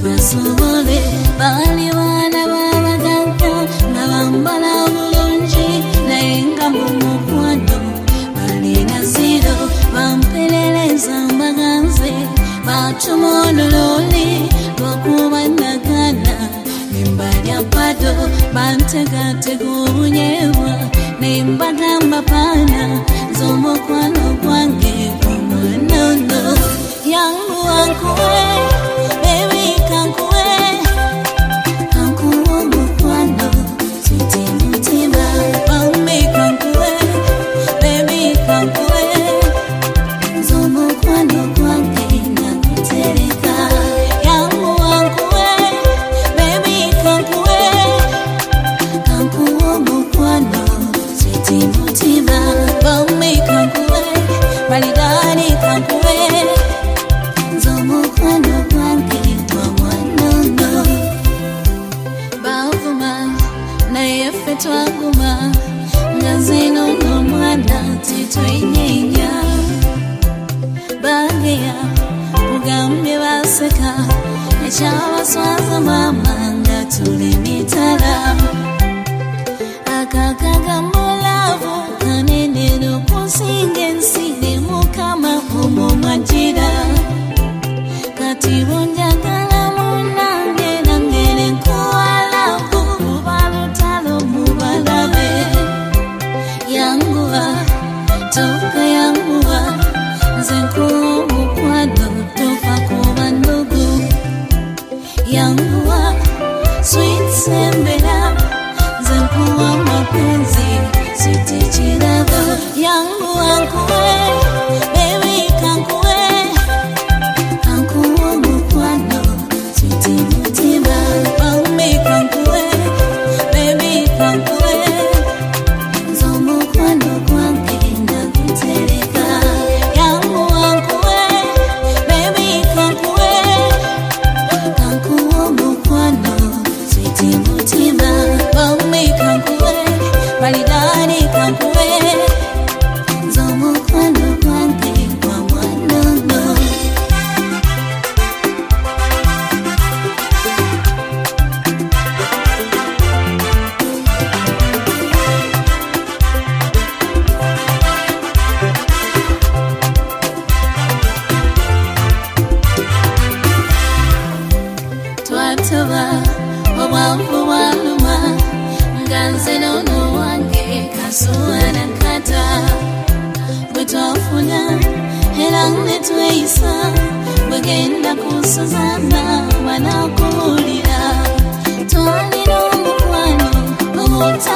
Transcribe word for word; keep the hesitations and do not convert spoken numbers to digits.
basobole bali wana babaganga nga bambala bulungi naye nga mu mukwano balina ziro bampeleleza mbaganze batuma oluloli lwokuba nagana nembalya bado bantegatega obunyeebwa nembagamba paana z'omukwano gwange omwanono yangu wankuwe baby kankuwe kankuwe omukwano sweet mutima bambi kankuwe baby kankuwe z'omukwano gwange nakutereka yangu wankuwe baby kankuwe kankuwe omukwano sweet mutima bambi kankuwe balidani kankuwe z'omukwano gwange gwamwanono bavuma naye ffe twaguma nga zino n'omwana titwenyenya bageya kugambye baseka ekyabaswaza maama nga tuli mitala akakagambulavu kanenero kusinga ensi ne mukama omumajira kati bunjagala munange nangere nkuwalavu mubalutalo mubalabe yanguwa toka yanguwa nze nkuwa omukwano tofa kuba ndugu yanguwa sweet sembera nze nkuwa mapenzi sweet kiraba yanguwa nkuwe baby kankuwe kankuwe omukwano sweet mutima bambi kankuwe baby kankuwe z'omukwano gwange nakutereka yanguwa nkuwe baby kankuwe kankuwe omukwano sweet mutima bambi kankuwe balidani kankuwe z'omukwano gwange gwamwanono twatoba obwanvu bwaluma nga nze n'ono wange kasuwa nakata bwe twafuna era ne tweyisa bwegenda kusuzana banakuwulira twalina omukwano omuta